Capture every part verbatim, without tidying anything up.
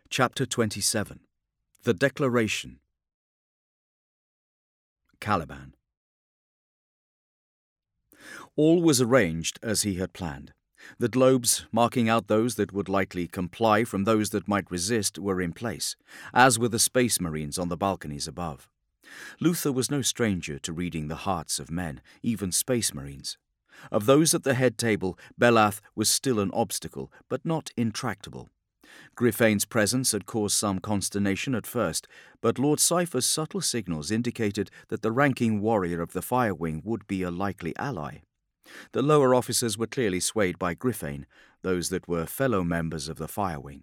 Chapter twenty-seven. The Declaration. Caliban. All was arranged as he had planned. The globes, marking out those that would likely comply from those that might resist, were in place, as were the space marines on the balconies above. Luther was no stranger to reading the hearts of men, even space marines. Of those at the head table, Belaath was still an obstacle, but not intractable. Griphane's presence had caused some consternation at first, but Lord Cypher's subtle signals indicated that the ranking warrior of the Fire Wing would be a likely ally. The lower officers were clearly swayed by Griphane, those that were fellow members of the Fire Wing.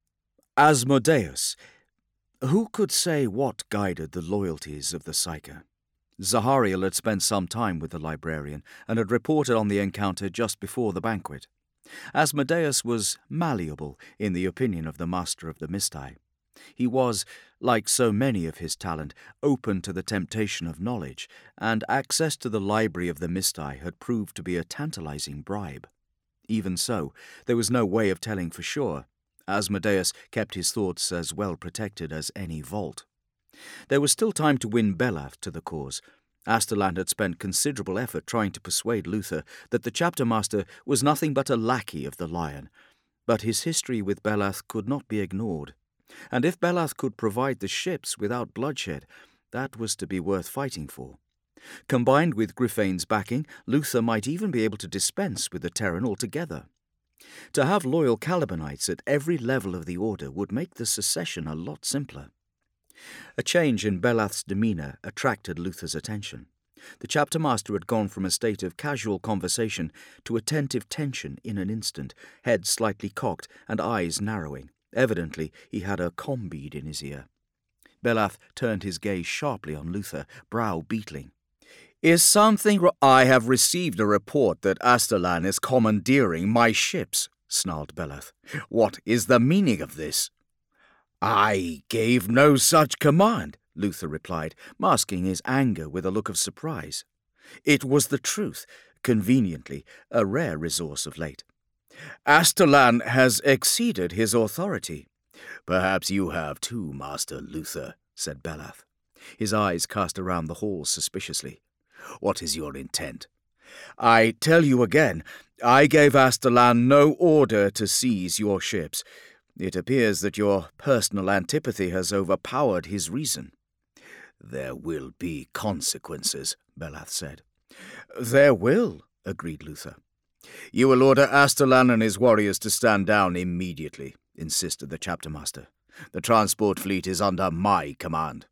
Asmodeus. Who could say what guided the loyalties of the Psyker? Zahariel had spent some time with the librarian and had reported on the encounter just before the banquet. Asmodeus was malleable in the opinion of the Master of the Mistai. He was, like so many of his talent, open to the temptation of knowledge, and access to the library of the Mistai had proved to be a tantalizing bribe. Even so, there was no way of telling for sure. Asmodeus kept his thoughts as well protected as any vault. There was still time to win Belaath to the cause. Asterland had spent considerable effort trying to persuade Luther that the chapter master was nothing but a lackey of the Lion, but his history with Belaath could not be ignored. And if Belaath could provide the ships without bloodshed, that was to be worth fighting for. Combined with Griphane's backing, Luther might even be able to dispense with the Terran altogether. To have loyal Calibanites at every level of the Order would make the secession a lot simpler. A change in Belaath's demeanour attracted Luther's attention. The chapter master had gone from a state of casual conversation to attentive tension in an instant, head slightly cocked and eyes narrowing. Evidently he had a comm bead in his ear. Belaath turned his gaze sharply on Luther, brow beetling. "Is something wrong? I have received a report that Asterlan is commandeering my ships," snarled Belaath. "What is the meaning of this?" "I gave no such command," Luther replied, masking his anger with a look of surprise. It was the truth, conveniently, a rare resource of late. "Asterlan has exceeded his authority." "Perhaps you have too, Master Luther," said Belaath. His eyes cast around the hall suspiciously. "What is your intent?" "I tell you again, I gave Asterlan no order to seize your ships. It appears that your personal antipathy has overpowered his reason." "There will be consequences," Belaath said. "There will," agreed Luther. "You will order Asterlan and his warriors to stand down immediately," insisted the chapter master. "The transport fleet is under my command."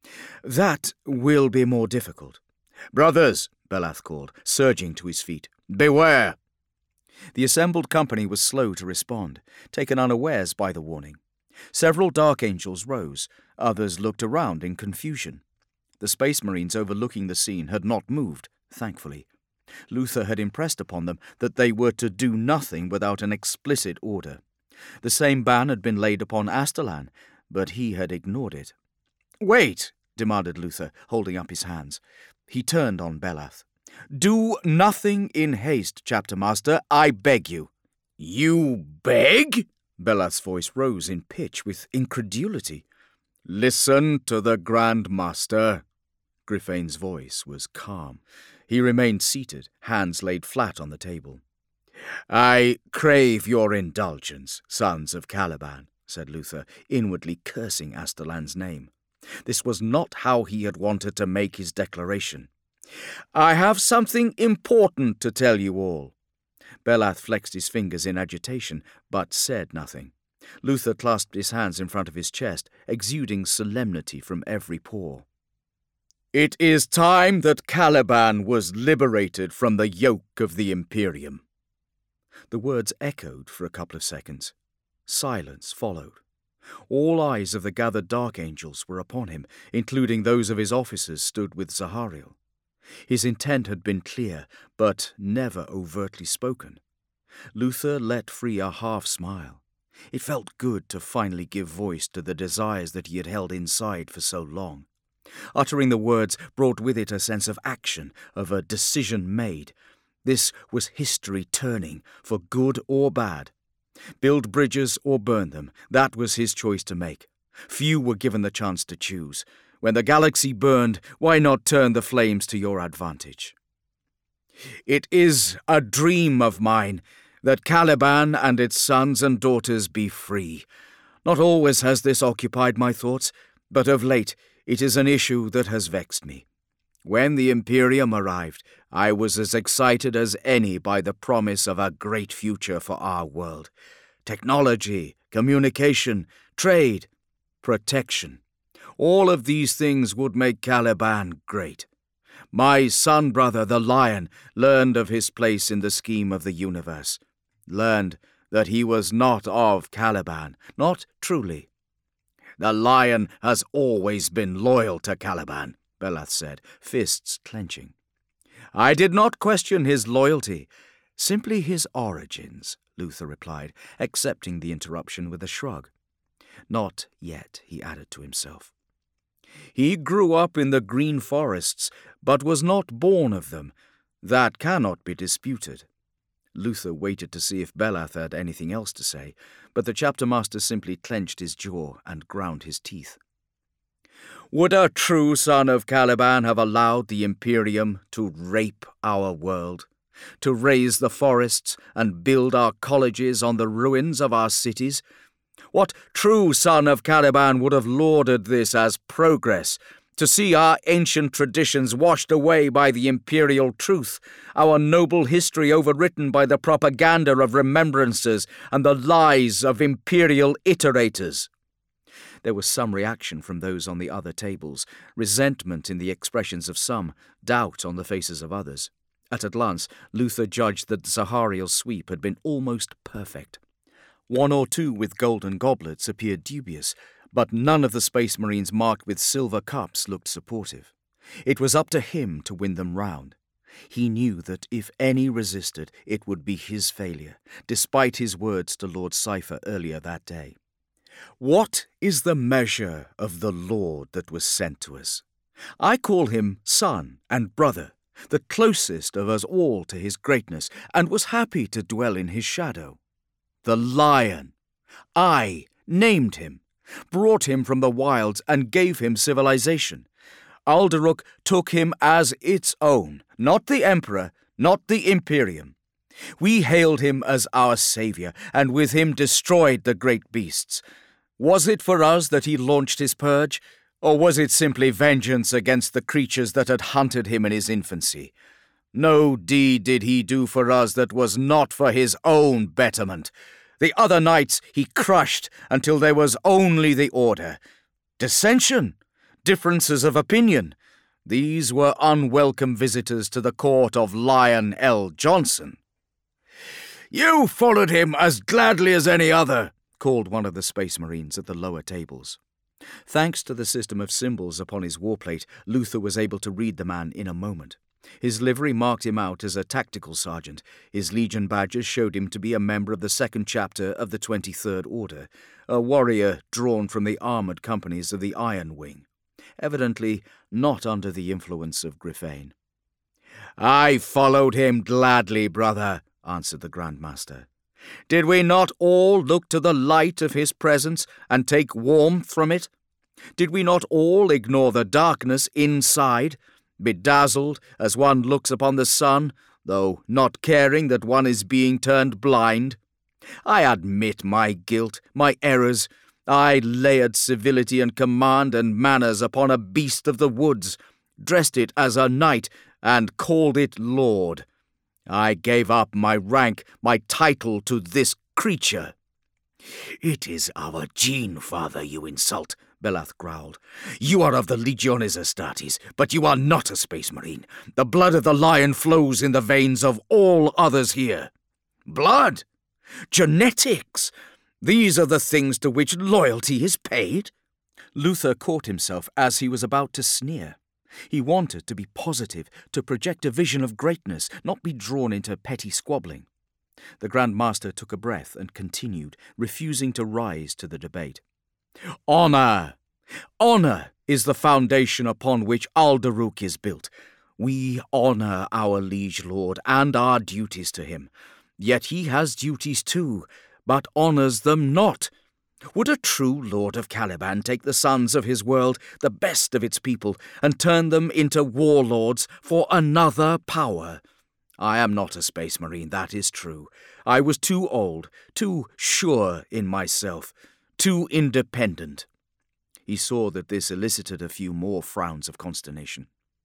"That will be more difficult." "Brothers," Belaath called, surging to his feet, "beware!" The assembled company was slow to respond, taken unawares by the warning. Several Dark Angels rose, others looked around in confusion. The Space Marines overlooking the scene had not moved, thankfully. Luther had impressed upon them that they were to do nothing without an explicit order. The same ban had been laid upon Asterlan, but he had ignored it. "Wait!" demanded Luther, holding up his hands. He turned on Belaath. "Do nothing in haste, chapter master, I beg you." "You beg?" Belaath's voice rose in pitch with incredulity. "Listen to the Grand Master." Griphane's voice was calm. He remained seated, hands laid flat on the table. "I crave your indulgence, sons of Caliban," said Luther, inwardly cursing Asterlan's name. This was not how he had wanted to make his declaration. "I have something important to tell you all." Belaath flexed his fingers in agitation, but said nothing. Luther clasped his hands in front of his chest, exuding solemnity from every pore. "It is time that Caliban was liberated from the yoke of the Imperium." The words echoed for a couple of seconds. Silence followed. All eyes of the gathered Dark Angels were upon him, including those of his officers stood with Zahariel. His intent had been clear, but never overtly spoken. Luther let free a half-smile. It felt good to finally give voice to the desires that he had held inside for so long. Uttering the words brought with it a sense of action, of a decision made. This was history turning, for good or bad. Build bridges or burn them, that was his choice to make. Few were given the chance to choose. When the galaxy burned, why not turn the flames to your advantage? It is a dream of mine that Caliban and its sons and daughters be free. Not always has this occupied my thoughts, but of late it is an issue that has vexed me. When the Imperium arrived, I was as excited as any by the promise of a great future for our world. Technology, communication, trade, protection. All of these things would make Caliban great. My son brother, the Lion, learned of his place in the scheme of the universe. Learned that he was not of Caliban, not truly. The Lion has always been loyal to Caliban, Beleth said, fists clenching. I did not question his loyalty, simply his origins, Luther replied, accepting the interruption with a shrug. Not yet, he added to himself. He grew up in the green forests, but was not born of them. That cannot be disputed. Luther waited to see if Beleth had anything else to say, but the chapter master simply clenched his jaw and ground his teeth. Would a true son of Caliban have allowed the Imperium to rape our world, to raze the forests and build our colleges on the ruins of our cities? What true son of Caliban would have lauded this as progress, to see our ancient traditions washed away by the imperial truth, our noble history overwritten by the propaganda of remembrances and the lies of imperial iterators? There was some reaction from those on the other tables, resentment in the expressions of some, doubt on the faces of others. At a glance, Luther judged that the Zahariel sweep had been almost perfect. One or two with golden goblets appeared dubious, but none of the Space Marines marked with silver cups looked supportive. It was up to him to win them round. He knew that if any resisted, it would be his failure, despite his words to Lord Cypher earlier that day. What is the measure of the Lord that was sent to us? I call him son and brother, the closest of us all to his greatness, and was happy to dwell in his shadow. The Lion. I named him, brought him from the wilds, and gave him civilization. Alderuk took him as its own, not the Emperor, not the Imperium. We hailed him as our savior, and with him destroyed the great beasts. Was it for us that he launched his purge, or was it simply vengeance against the creatures that had hunted him in his infancy? No deed did he do for us that was not for his own betterment. The other knights he crushed until there was only the order. Dissension, differences of opinion, these were unwelcome visitors to the court of Lion L. Johnson. You followed him as gladly as any other, called one of the Space Marines at the lower tables. Thanks to the system of symbols upon his warplate, Luther was able to read the man in a moment. His livery marked him out as a tactical sergeant. His Legion badges showed him to be a member of the second chapter of the twenty-third Order, a warrior drawn from the armoured companies of the Iron Wing, evidently not under the influence of Gryphane. I followed him gladly, brother, answered the Grand Master. Did we not all look to the light of his presence and take warmth from it? Did we not all ignore the darkness inside, bedazzled as one looks upon the sun, though not caring that one is being turned blind? I admit my guilt, my errors. I layered civility and command and manners upon a beast of the woods, dressed it as a knight, and called it lord. I gave up my rank, my title to this creature. It is our gene, father, you insult, Beleth growled. You are of the Legiones Astartes, but you are not a Space Marine. The blood of the Lion flows in the veins of all others here. Blood? Genetics? These are the things to which loyalty is paid? Luther caught himself as he was about to sneer. He wanted to be positive, to project a vision of greatness, not be drawn into petty squabbling. The Grand Master took a breath and continued, refusing to rise to the debate. Honour! Honour is the foundation upon which Alderuk is built. We honour our liege lord and our duties to him. Yet he has duties too, but honours them not. Would a true lord of Caliban take the sons of his world, the best of its people, and turn them into warlords for another power? I am not a space marine, that is true. I was too old, too sure in myself, too independent. He saw that this elicited a few more frowns of consternation.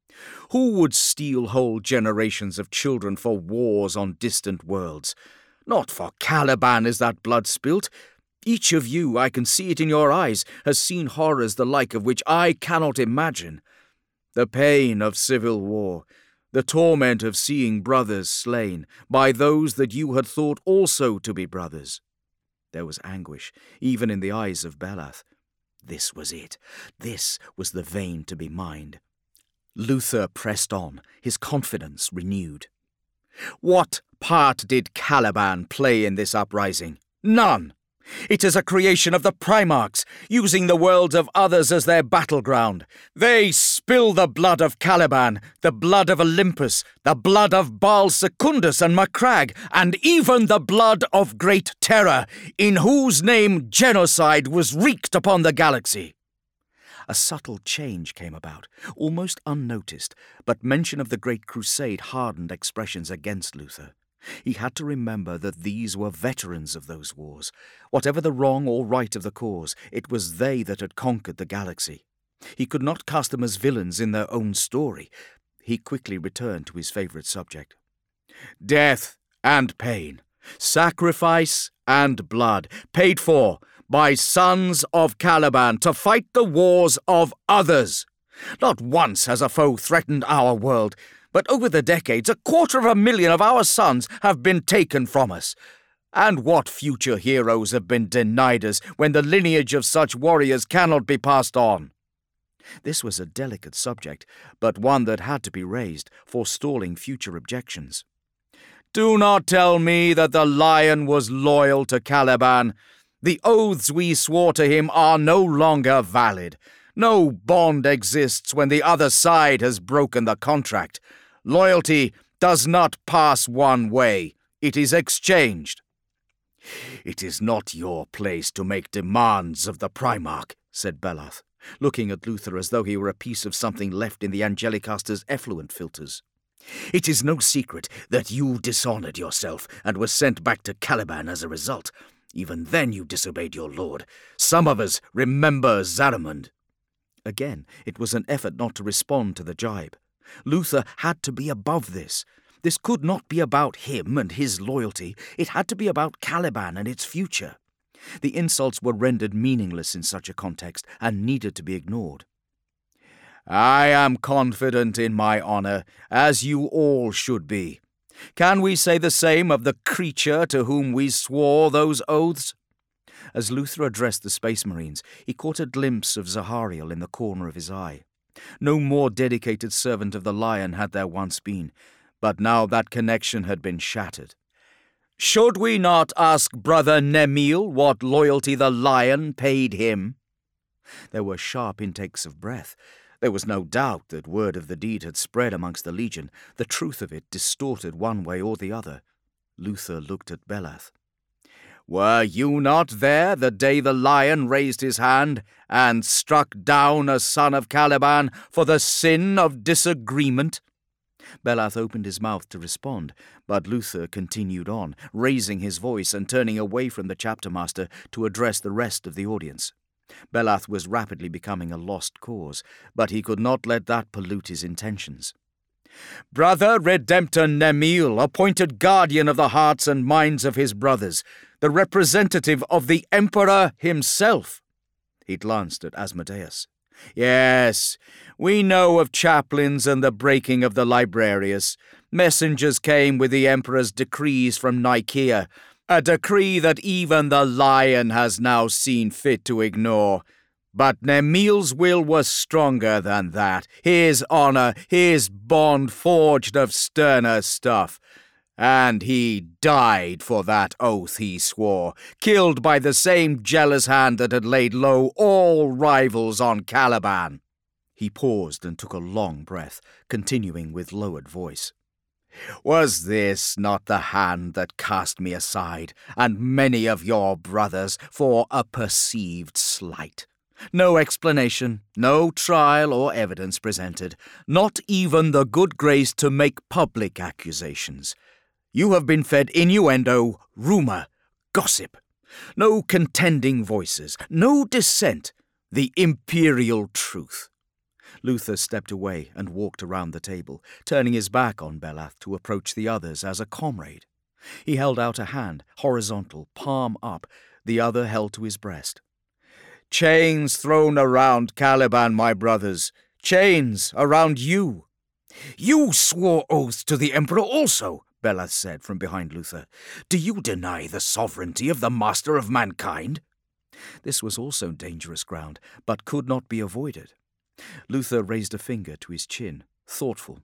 Who would steal whole generations of children for wars on distant worlds? Not for Caliban is that blood spilt. Each of you, I can see it in your eyes, has seen horrors the like of which I cannot imagine. The pain of civil war, the torment of seeing brothers slain by those that you had thought also to be brothers. There was anguish, even in the eyes of Belath. This was it. This was the vein to be mined. Luther pressed on, his confidence renewed. What part did Caliban play in this uprising? None! It is a creation of the Primarchs, using the worlds of others as their battleground. They spill the blood of Caliban, the blood of Olympus, the blood of Baal Secundus and Macragge, and even the blood of Great Terror, in whose name genocide was wreaked upon the galaxy. A subtle change came about, almost unnoticed, but mention of the Great Crusade hardened expressions against Luther. He had to remember that these were veterans of those wars. Whatever the wrong or right of the cause, it was they that had conquered the galaxy. He could not cast them as villains in their own story. He quickly returned to his favourite subject. Death and pain, sacrifice and blood, paid for by sons of Caliban to fight the wars of others. Not once has a foe threatened our world, but over the decades a quarter of a million of our sons have been taken from us. And what future heroes have been denied us when the lineage of such warriors cannot be passed on? This was a delicate subject, but one that had to be raised, forestalling future objections. Do not tell me that the Lion was loyal to Caliban. The oaths we swore to him are no longer valid. No bond exists when the other side has broken the contract. Loyalty does not pass one way. It is exchanged. It is not your place to make demands of the Primarch, said Belath, looking at Luther as though he were a piece of something left in the Angelicaster's effluent filters. It is no secret that you dishonoured yourself and were sent back to Caliban as a result. Even then you disobeyed your lord. Some of us remember Zaramund. Again, it was an effort not to respond to the jibe. Luther had to be above this. This could not be about him and his loyalty. It had to be about Caliban and its future. The insults were rendered meaningless in such a context and needed to be ignored. I am confident in my honour, as you all should be. Can we say the same of the creature to whom we swore those oaths? As Luther addressed the Space Marines, he caught a glimpse of Zahariel in the corner of his eye. No more dedicated servant of the Lion had there once been, but now that connection had been shattered. Should we not ask Brother Nemil what loyalty the Lion paid him? There were sharp intakes of breath. There was no doubt that word of the deed had spread amongst the Legion, the truth of it distorted one way or the other. Luther looked at Belath. Were you not there the day the Lion raised his hand and struck down a son of Caliban for the sin of disagreement? Belath opened his mouth to respond, but Luther continued on, raising his voice and turning away from the chaptermaster to address the rest of the audience. Belath was rapidly becoming a lost cause, but he could not let that pollute his intentions. Brother Redemptor Nemil, appointed guardian of the hearts and minds of his brothers, the representative of the Emperor himself. He glanced at Asmodeus. Yes, we know of chaplains and the breaking of the Librarius. Messengers came with the Emperor's decrees from Nicaea, a decree that even the Lion has now seen fit to ignore. But Nemil's will was stronger than that, his honour, his bond forged of sterner stuff. And he died for that oath he swore, killed by the same jealous hand that had laid low all rivals on Caliban. He paused and took a long breath, continuing with lowered voice. Was this not the hand that cast me aside, and many of your brothers, for a perceived slight? No explanation, no trial or evidence presented, not even the good grace to make public accusations. You have been fed innuendo, rumour, gossip. No contending voices, no dissent, the imperial truth. Luther stepped away and walked around the table, turning his back on Belaf to approach the others as a comrade. He held out a hand, horizontal, palm up, the other held to his breast. Chains thrown around Caliban, my brothers. Chains around you. You swore oaths to the Emperor also, Belaf said from behind Luther. Do you deny the sovereignty of the master of mankind? This was also dangerous ground, but could not be avoided. Luther raised a finger to his chin, thoughtful.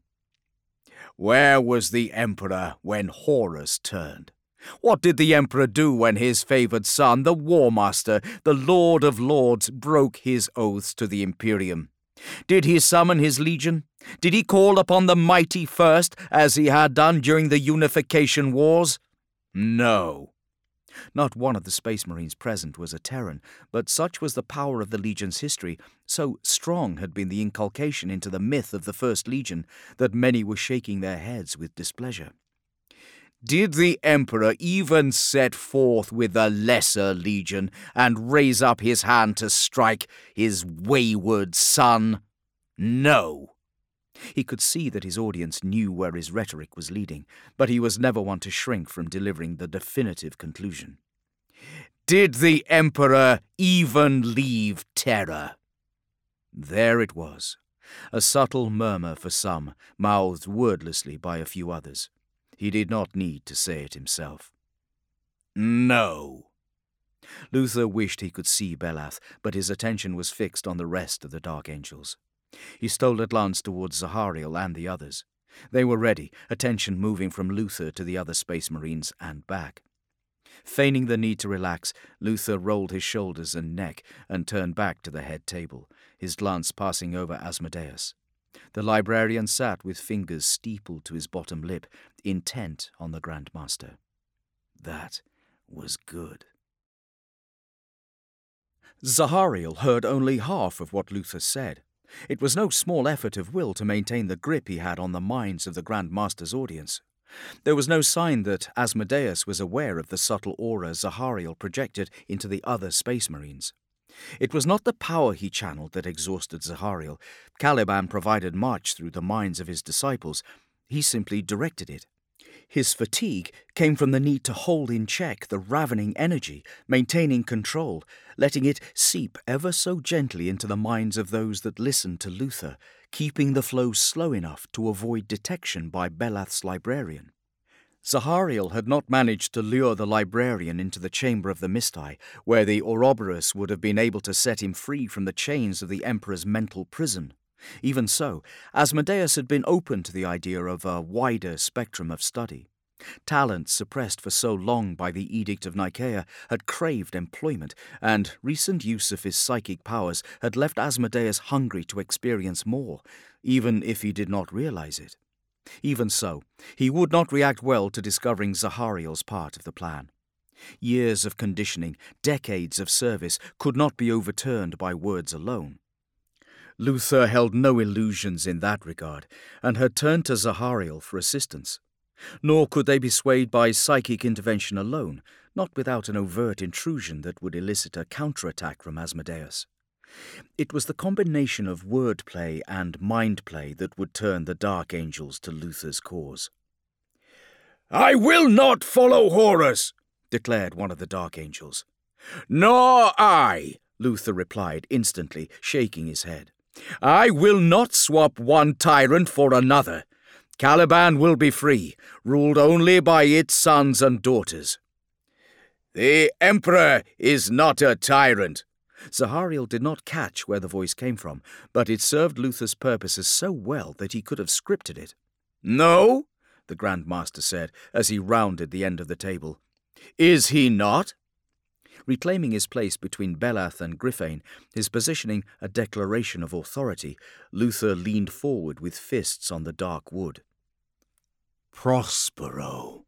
Where was the Emperor when Horus turned? What did the Emperor do when his favoured son, the War Master, the Lord of Lords, broke his oaths to the Imperium? Did he summon his legion? Did he call upon the mighty first, as he had done during the Unification Wars? No. Not one of the Space Marines present was a Terran, but such was the power of the Legion's history, so strong had been the inculcation into the myth of the First Legion, that many were shaking their heads with displeasure. Did the Emperor even set forth with the Lesser Legion and raise up his hand to strike his wayward son? No. He could see that his audience knew where his rhetoric was leading, but he was never one to shrink from delivering the definitive conclusion. Did the Emperor even leave Terra? There it was, a subtle murmur for some, mouthed wordlessly by a few others. He did not need to say it himself. No. Luther wished he could see Belaf, but his attention was fixed on the rest of the Dark Angels. He stole a glance towards Zahariel and the others. They were ready, attention moving from Luther to the other Space Marines and back. Feigning the need to relax, Luther rolled his shoulders and neck and turned back to the head table, his glance passing over Asmodeus. The librarian sat with fingers steepled to his bottom lip, intent on the Grand Master. That was good. Zahariel heard only half of what Luther said. It was no small effort of will to maintain the grip he had on the minds of the Grand Master's audience. There was no sign that Asmodeus was aware of the subtle aura Zahariel projected into the other Space Marines. It was not the power he channeled that exhausted Zahariel. Caliban provided much through the minds of his disciples. He simply directed it. His fatigue came from the need to hold in check the ravening energy, maintaining control, letting it seep ever so gently into the minds of those that listened to Luther, keeping the flow slow enough to avoid detection by Belaf's librarian. Zahariel had not managed to lure the librarian into the chamber of the Mistai, where the Ouroboros would have been able to set him free from the chains of the Emperor's mental prison. Even so, Asmodeus had been open to the idea of a wider spectrum of study. Talent suppressed for so long by the Edict of Nicaea had craved employment, and recent use of his psychic powers had left Asmodeus hungry to experience more, even if he did not realize it. Even so, he would not react well to discovering Zahariel's part of the plan. Years of conditioning, decades of service could not be overturned by words alone. Luther held no illusions in that regard, and had turned to Zahariel for assistance. Nor could they be swayed by psychic intervention alone, not without an overt intrusion that would elicit a counterattack from Asmodeus. It was the combination of wordplay and mind-play that would turn the Dark Angels to Luther's cause. "I will not follow Horus," declared one of the Dark Angels. "Nor I," Luther replied instantly, shaking his head. "I will not swap one tyrant for another. Caliban will be free, ruled only by its sons and daughters." "The Emperor is not a tyrant." Zahariel did not catch where the voice came from, but it served Luther's purposes so well that he could have scripted it. "No," the Grand Master said, as he rounded the end of the table. "Is he not?" Reclaiming his place between Belaf and Gryphane, his positioning a declaration of authority, Luther leaned forward with fists on the dark wood. Prospero.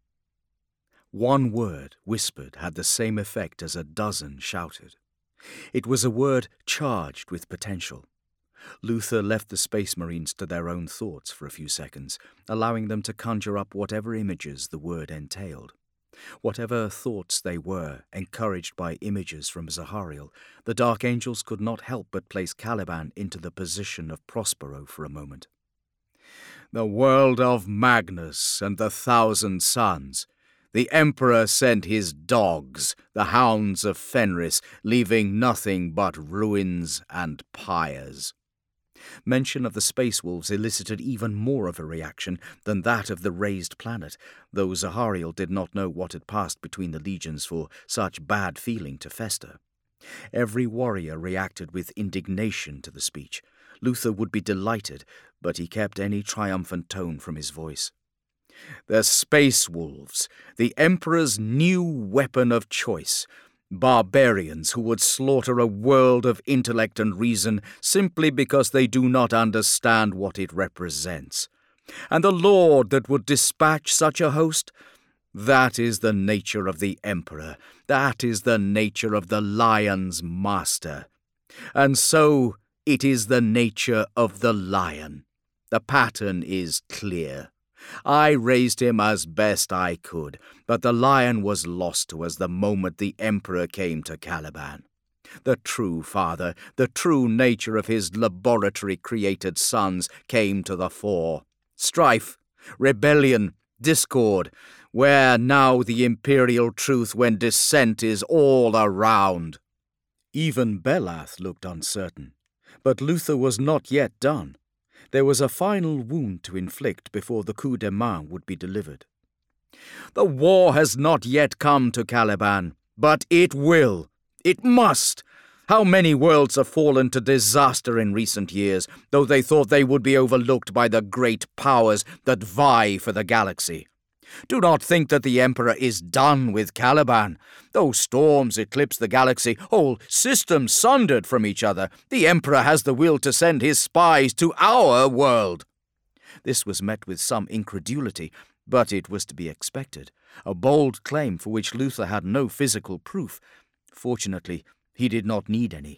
One word whispered had the same effect as a dozen shouted. It was a word charged with potential. Luther left the Space Marines to their own thoughts for a few seconds, allowing them to conjure up whatever images the word entailed. Whatever thoughts they were, encouraged by images from Zahariel, the Dark Angels could not help but place Caliban into the position of Prospero for a moment. The world of Magnus and the Thousand Suns. The Emperor sent his dogs, the hounds of Fenris, leaving nothing but ruins and pyres. Mention of the Space Wolves elicited even more of a reaction than that of the raised planet, though Zahariel did not know what had passed between the legions for such bad feeling to fester. Every warrior reacted with indignation to the speech. Luther would be delighted, but he kept any triumphant tone from his voice. The Space Wolves, the Emperor's new weapon of choice. Barbarians who would slaughter a world of intellect and reason simply because they do not understand what it represents. And the Lord that would dispatch such a host? That is the nature of the Emperor. That is the nature of the Lion's master. And so it is the nature of the Lion. The pattern is clear. I raised him as best I could, but the Lion was lost to us the moment the Emperor came to Caliban. The true father, the true nature of his laboratory-created sons came to the fore. Strife, rebellion, discord, where now the imperial truth when dissent is all around? Even Belath looked uncertain, but Luther was not yet done. There was a final wound to inflict before the coup de main would be delivered. The war has not yet come to Caliban, but it will. It must. How many worlds have fallen to disaster in recent years, though they thought they would be overlooked by the great powers that vie for the galaxy. Do not think that the Emperor is done with Caliban. Though storms eclipse the galaxy, whole systems sundered from each other, the Emperor has the will to send his spies to our world. This was met with some incredulity, but it was to be expected, a bold claim for which Luther had no physical proof. Fortunately, he did not need any.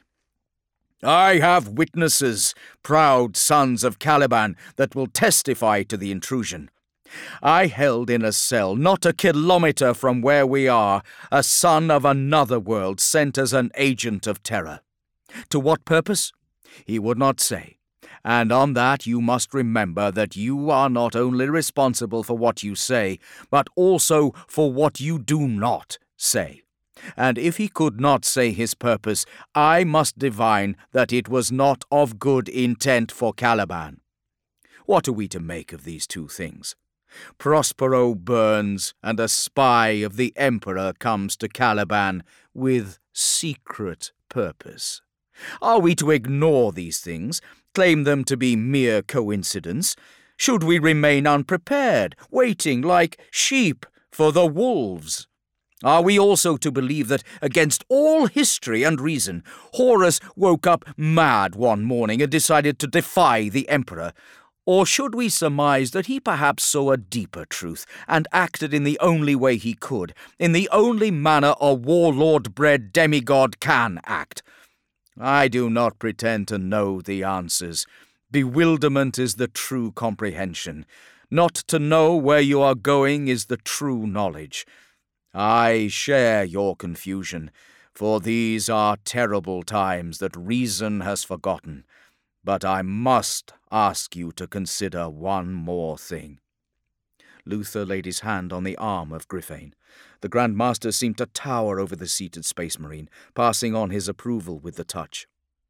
I have witnesses, proud sons of Caliban, that will testify to the intrusion. I held in a cell, not a kilometre from where we are, a son of another world sent as an agent of terror. To what purpose? He would not say. And on that you must remember that you are not only responsible for what you say, but also for what you do not say. And if he could not say his purpose, I must divine that it was not of good intent for Caliban. What are we to make of these two things? Prospero burns, and a spy of the Emperor comes to Caliban with secret purpose. Are we to ignore these things, claim them to be mere coincidence? Should we remain unprepared, waiting like sheep for the wolves? Are we also to believe that, against all history and reason, Horus woke up mad one morning and decided to defy the Emperor? Or should we surmise that he perhaps saw a deeper truth and acted in the only way he could, in the only manner a warlord-bred demigod can act? I do not pretend to know the answers. Bewilderment is the true comprehension. Not to know where you are going is the true knowledge. I share your confusion, for these are terrible times that reason has forgotten. But I must ask you to consider one more thing. Luther laid his hand on the arm of Gryphane. The Grand Master seemed to tower over the seated Space Marine, passing on his approval with the touch.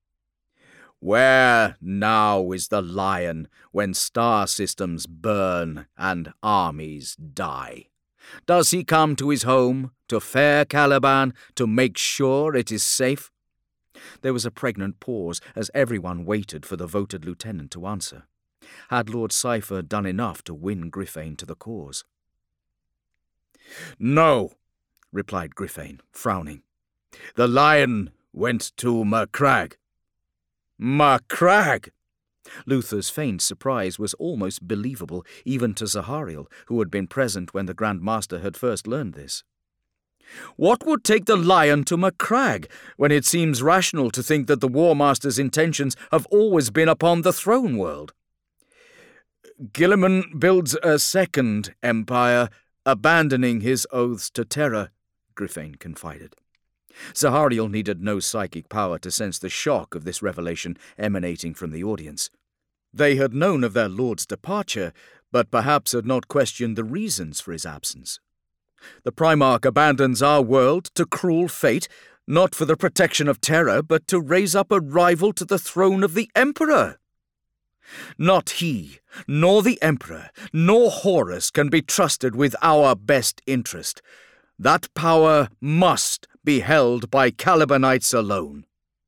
Where now is the Lion when star systems burn and armies die? Does he come to his home, to fair Caliban, to make sure it is safe? There was a pregnant pause as everyone waited for the voted lieutenant to answer. Had Lord Cypher done enough to win Gryphane to the cause? No, replied Gryphane, frowning. The Lion went to Macragge. Macragge! Luther's feigned surprise was almost believable even to Zahariel, who had been present when the Grand Master had first learned this. "What would take the lion to Macragge, when it seems rational to think that the War Master's intentions have always been upon the throne world?" "Guilliman builds a second empire, abandoning his oaths to terror," Gryphane confided. Zahariel needed no psychic power to sense the shock of this revelation emanating from the audience. They had known of their lord's departure, but perhaps had not questioned the reasons for his absence. "The Primarch abandons our world to cruel fate, not for the protection of terror, but to raise up a rival to the throne of the Emperor. Not he, nor the Emperor, nor Horus can be trusted with our best interest. That power must be held by Calibanites alone."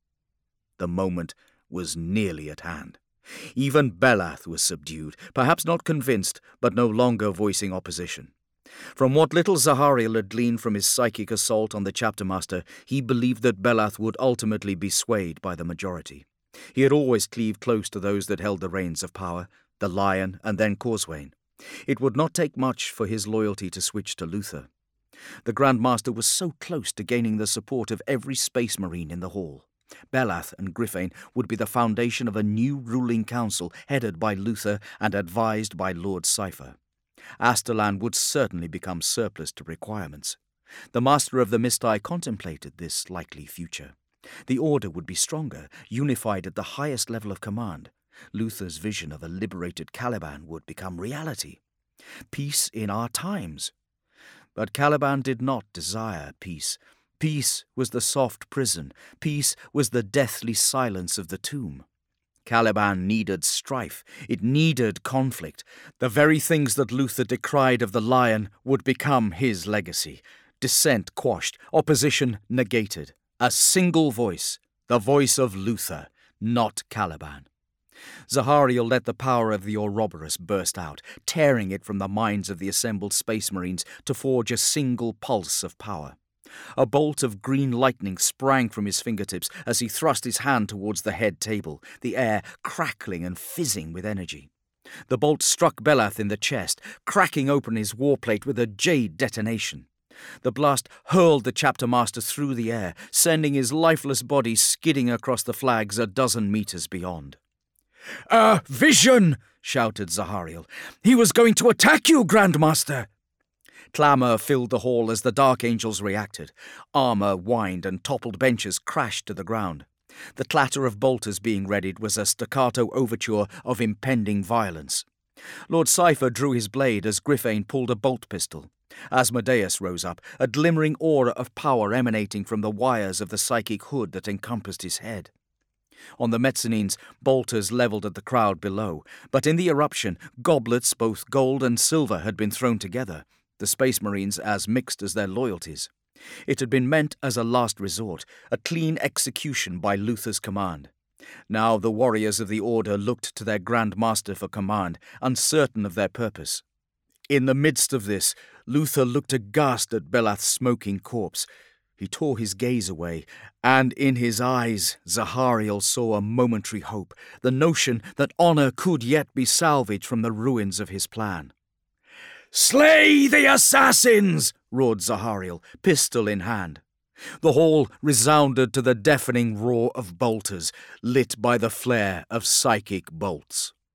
The moment was nearly at hand. Even Belath was subdued, perhaps not convinced, but no longer voicing opposition. From what little Zahariel had gleaned from his psychic assault on the chapter master, he believed that Belath would ultimately be swayed by the majority. He had always cleaved close to those that held the reins of power, the Lion and then Corswain. It would not take much for his loyalty to switch to Luther. The Grand Master was so close to gaining the support of every Space Marine in the hall. Belath and Gryphane would be the foundation of a new ruling council headed by Luther and advised by Lord Cypher. Astalan would certainly become surplus to requirements. The Master of the Mist-Eye contemplated this likely future. The Order would be stronger, unified at the highest level of command. Luther's vision of a liberated Caliban would become reality. Peace in our times. But Caliban did not desire peace. Peace was the soft prison. Peace was the deathly silence of the tomb. Caliban needed strife. It needed conflict. The very things that Luther decried of the Lion would become his legacy. Dissent quashed, opposition negated. A single voice, the voice of Luther, not Caliban. Zahariel let the power of the Ouroboros burst out, tearing it from the minds of the assembled Space Marines to forge a single pulse of power. A bolt of green lightning sprang from his fingertips as he thrust his hand towards the head table, the air crackling and fizzing with energy. The bolt struck Belath in the chest, cracking open his warplate with a jade detonation. The blast hurled the chapter master through the air, sending his lifeless body skidding across the flags a dozen meters beyond. "A vision!" shouted Zahariel. "He was going to attack you, Grandmaster!" Clamour filled the hall as the Dark Angels reacted. Armour whined and toppled benches crashed to the ground. The clatter of bolters being readied was a staccato overture of impending violence. Lord Cypher drew his blade as Gryphane pulled a bolt pistol. Asmodeus rose up, a glimmering aura of power emanating from the wires of the psychic hood that encompassed his head. On the mezzanines, bolters levelled at the crowd below, but in the eruption, goblets, both gold and silver, had been thrown together, the Space Marines as mixed as their loyalties. It had been meant as a last resort, a clean execution by Luther's command. Now the warriors of the Order looked to their Grand Master for command, uncertain of their purpose. In the midst of this, Luther looked aghast at Belath's smoking corpse. He tore his gaze away, and in his eyes Zahariel saw a momentary hope, the notion that honour could yet be salvaged from the ruins of his plan. "Slay the assassins!" roared Zahariel, pistol in hand. The hall resounded to the deafening roar of bolters, lit by the flare of psychic bolts.